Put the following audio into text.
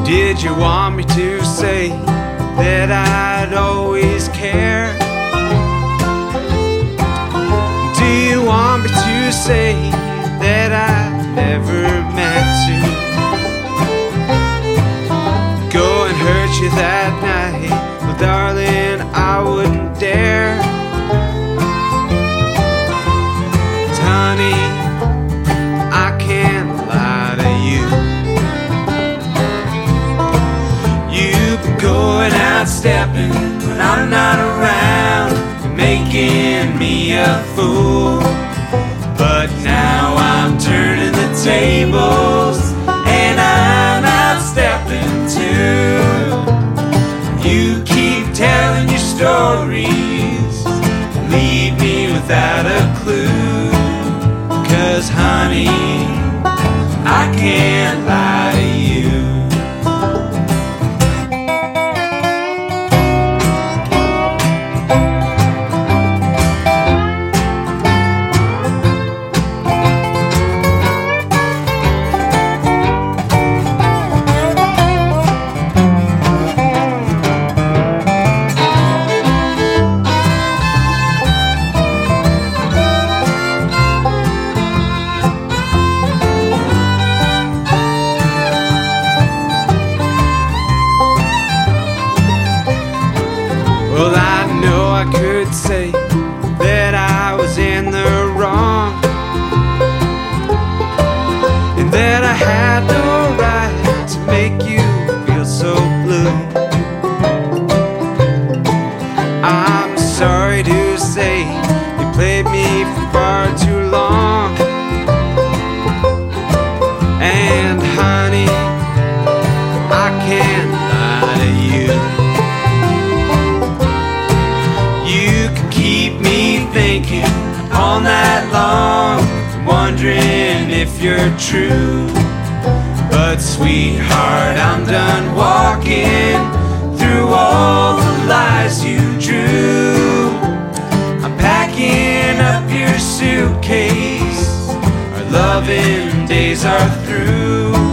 Did you want me to say that I'd always care? Do you want me to say that I never meant to go and hurt you that night? Well, darling, I wouldn't dare. 'Cause honey, I can't lie to you. You've been going out stepping when I'm not around, making me a fool. But now I'm turning the tables, and I'm out stepping too. You keep telling your stories, leave me without a clue. 'Cause honey, I can't lie to you. Well, I know I could say that I was in the wrong, and that I had no right to make you feel so blue. I'm sorry to say you played me for far too long. And honey, I can't lie to you. You can keep me thinking all night long, wondering if you're true. But sweetheart, I'm done walking through all the lies you drew. I'm packing up your suitcase, our loving days are through.